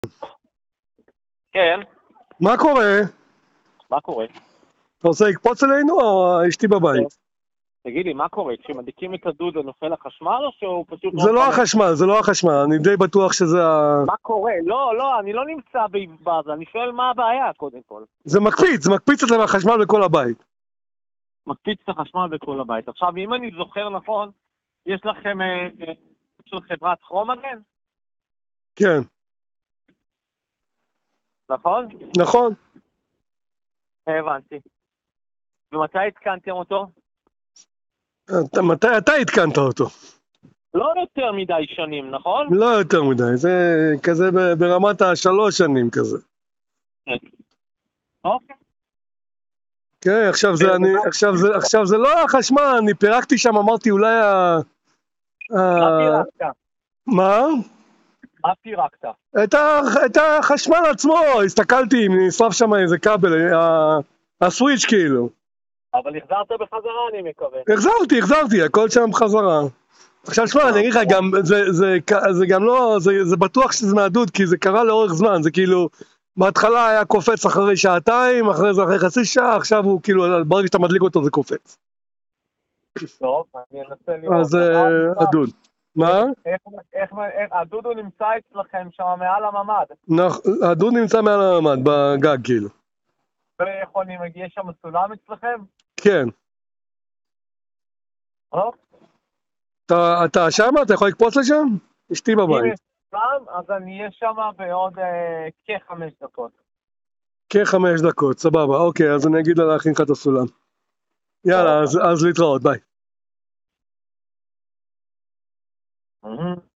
כן, מה קורה? מה קורה? אתה רוצה לקפוץ אלינו או אשתי בבית? תגיד לי, מה קורה? כשמדליקים את הדוד זה נופל החשמל או שהוא פשוט זה לא מחמם? החשמל, זה לא החשמל, אני די בטוח שזה מה קורה? לא, אני לא נמצא בזה, אני שואל מה הבעיה קודם כל. זה מקפיץ אצלם החשמל בכל הבית. מקפיץ את החשמל בכל הבית. עכשיו, אם אני זוכר נכון, יש לכם של חברת כרומגן, כן, נכון? נכון. הבנתי. ומתי התקנתם אותו? מתי אתה התקנת אותו? לא יותר מדי שנים, נכון? לא יותר מדי, זה כזה ברמת 3 שנים כזה. אוקיי. כן, עכשיו זה לא החשמל, אני פירקתי שם, אמרתי אולי מה פירקת? מה? מה פירקת? את החשמל עצמו, הסתכלתי אם נשרף שם איזה כבל, הסוויץ' כאילו. אבל החזרת בחזרה, אני מקווה. החזרתי, הכל שם בחזרה. עכשיו שמע, אני אגיד לך, גם, זה גם לא, זה בטוח שזה מהדוד, כי זה קרה לאורך זמן, זה כאילו, בהתחלה היה קופץ אחרי שעתיים, אחרי זה אחרי חצי שעה, עכשיו הוא כאילו, ברגע שאתה מדליק אותו זה קופץ. טוב, אני אנסה לראות. אז הדוד. מה? איך הדוד הוא נמצא אצלכם שם מעל הממ"ד? הדוד נמצא מעל הממ"ד, בגג כאילו. ויכולים, יש שם סולם אצלכם? כן. אתה שם? אתה יכול לקפוץ לשם? אשתי בבית. אם יש סולם, אז אני אהיה שם בעוד כ5 דקות. כ5 דקות, סבבה, אוקיי, אז אני אגיד לה להכין לך את הסולם. יאללה, אז להתראות, ביי.